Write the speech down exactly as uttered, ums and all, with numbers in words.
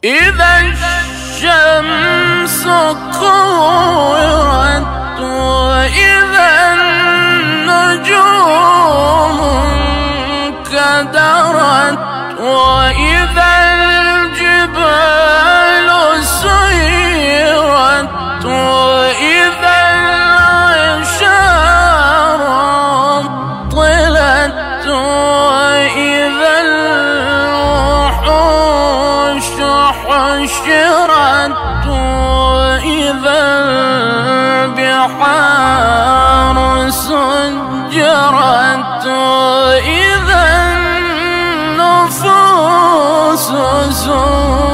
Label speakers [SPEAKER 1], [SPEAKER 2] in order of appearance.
[SPEAKER 1] إذا الشمس كورت وإذا النجوم انكدرت وإذا الجبال سيرت وإذا العشار عطلت وإذا الوحوش حشرت وإذا البحار سجرت وإذا النفوس زوجت